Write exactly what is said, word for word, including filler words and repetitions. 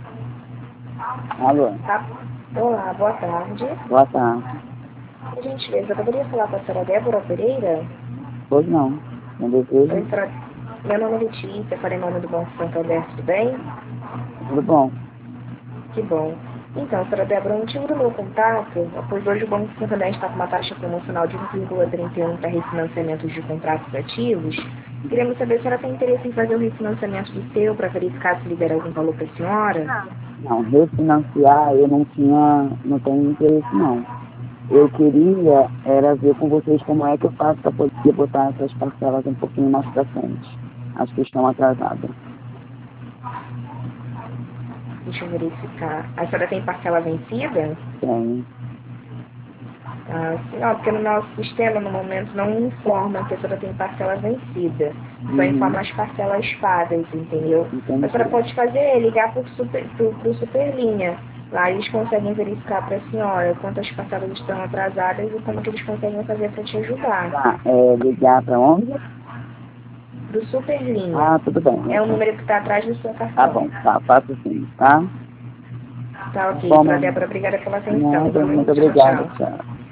Alô? Tá. Olá, boa tarde. Boa tarde. Por gentileza, eu poderia falar com a senhora Débora Pereira? Pois não. Não desejo. Oi, senhora. Meu nome é Letícia, falei em nome do Banco Santander, tudo bem? Tudo bom? Que bom. Então, senhora Débora, o motivo do meu contato, pois hoje o Banco Santander está com uma taxa promocional de um vírgula trinta e um para refinanciamentos de contratos ativos. Queremos saber se a senhora tem interesse em fazer o refinanciamento do seu para verificar se libera algum valor para a senhora? Não, refinanciar eu não tinha, não tenho interesse não. Eu queria era ver com vocês como é que eu faço para poder botar essas parcelas um pouquinho mais para frente. Acho que estão atrasadas. Deixa eu verificar. A senhora tem parcela vencida? Tem. Ah, sim, ó, porque no nosso sistema, no momento, não informa que a senhora tem parcela vencida. Só Uhum. informa as parcelas pagas, entendeu? Entendi. A senhora pode fazer é ligar para o super, pro, pro Superlinha. Lá eles conseguem verificar para a senhora quantas parcelas estão atrasadas e como que eles conseguem fazer para te ajudar. Tá, é, ligar para onde? Do Superlinha. Ah, tudo bem. É o Então. número que está atrás do seu Tá cartão. bom, tá, faço sim, tá? Tá ok, Bom, senhora mas... Débora, obrigada pela atenção. Nada, Viu? muito Tchau, obrigada, tchau. tchau.